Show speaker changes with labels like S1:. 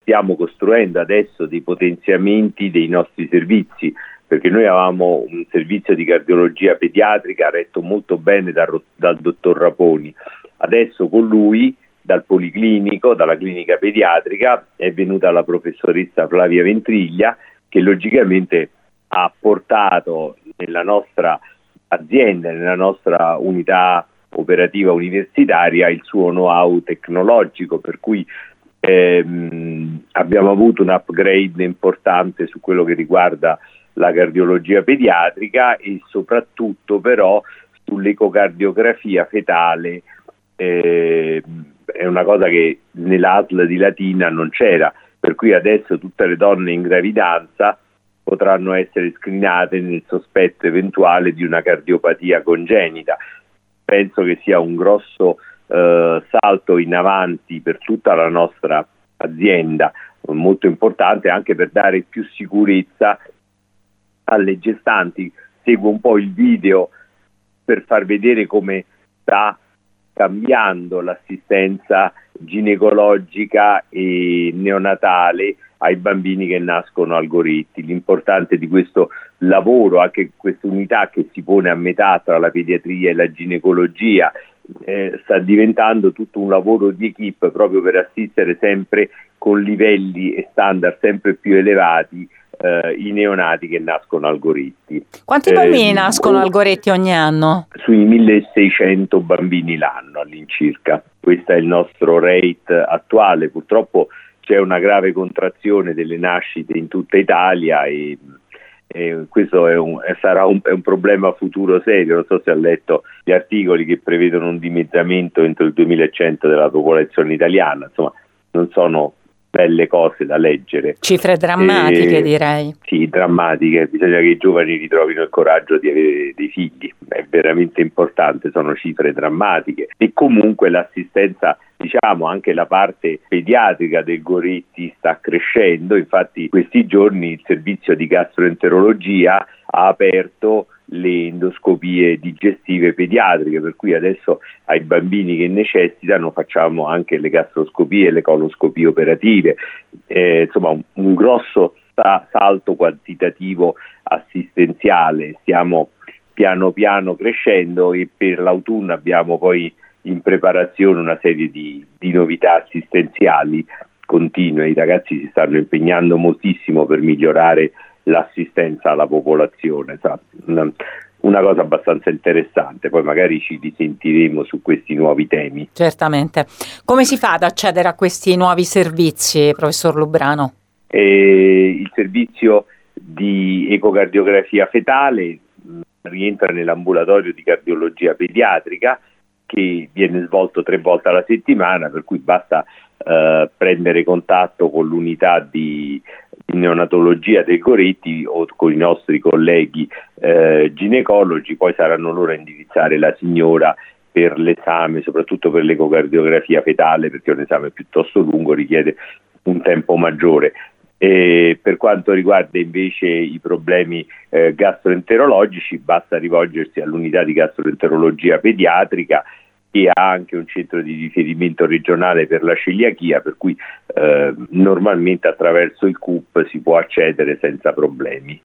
S1: stiamo costruendo adesso dei potenziamenti dei nostri servizi, perché noi avevamo un servizio di cardiologia pediatrica retto molto bene dal dottor Raponi. Adesso con lui, dal Policlinico, dalla clinica pediatrica, è venuta la professoressa Flavia Ventriglia, che logicamente ha portato nella nostra azienda, nella nostra unità operativa universitaria, il suo know-how tecnologico, per cui abbiamo avuto un upgrade importante su quello che riguarda la cardiologia pediatrica e soprattutto però sull'ecocardiografia fetale. È una cosa che nell'ASL di Latina non c'era, per cui adesso tutte le donne in gravidanza potranno essere screenate nel sospetto eventuale di una cardiopatia congenita. Penso che sia un grosso salto in avanti per tutta la nostra azienda, molto importante anche per dare più sicurezza alle gestanti. Seguo un po' il video per far vedere come sta cambiando l'assistenza ginecologica e neonatale ai bambini che nascono al Goretti. L'importante di questo lavoro, anche questa unità che si pone a metà tra la pediatria e la ginecologia, sta diventando tutto un lavoro di equipe proprio per assistere sempre con livelli e standard sempre più elevati i neonati che nascono al Goretti.
S2: Quanti bambini nascono al Goretti ogni anno?
S1: Sui 1600 bambini l'anno all'incirca. Questo è il nostro rate attuale. Purtroppo c'è una grave contrazione delle nascite in tutta Italia e questo sarà un problema futuro serio. Non so se ha letto gli articoli che prevedono un dimezzamento entro il 2100 della popolazione italiana. Insomma, non sono belle cose da leggere.
S2: Cifre drammatiche, direi.
S1: Sì, drammatiche. Bisogna che i giovani ritrovino il coraggio di avere dei figli. È veramente importante, sono cifre drammatiche. E comunque l'assistenza, diciamo, anche la parte pediatrica del Goretti sta crescendo. Infatti questi giorni il servizio di gastroenterologia ha aperto le endoscopie digestive pediatriche, per cui adesso ai bambini che necessitano facciamo anche le gastroscopie e le coloscopie operative. Insomma un grosso salto quantitativo assistenziale. Stiamo piano piano crescendo e per l'autunno abbiamo poi in preparazione una serie di novità assistenziali continue. I ragazzi si stanno impegnando moltissimo per migliorare l'assistenza alla popolazione. Una cosa abbastanza interessante, poi magari ci risentiremo su questi nuovi temi.
S2: Certamente. Come si fa ad accedere a questi nuovi servizi, professor Lubrano?
S1: Il servizio di ecocardiografia fetale rientra nell'ambulatorio di cardiologia pediatrica, che viene svolto 3 volte alla settimana, per cui basta prendere contatto con l'unità di neonatologia del Goretti o con i nostri colleghi ginecologi. Poi saranno loro a indirizzare la signora per l'esame, soprattutto per l'ecocardiografia fetale, perché è un esame piuttosto lungo, richiede un tempo maggiore. E per quanto riguarda invece i problemi gastroenterologici, basta rivolgersi all'unità di gastroenterologia pediatrica, che ha anche un centro di riferimento regionale per la celiachia, per cui normalmente attraverso il CUP si può accedere senza problemi.